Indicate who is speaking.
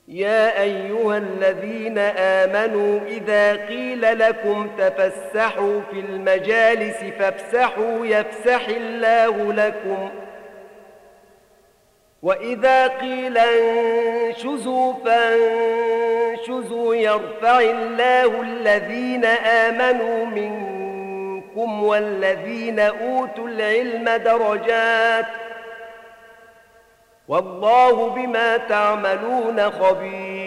Speaker 1: يا أيها الذين آمنوا إذا قيل لكم تفسحوا في المجالس فافسحوا يفسح الله لكم وإذا قيل انشزوا فانشزوا يرفع الله الذين آمنوا منكم والذين أوتوا العلم درجات والله بما تعملون خبير.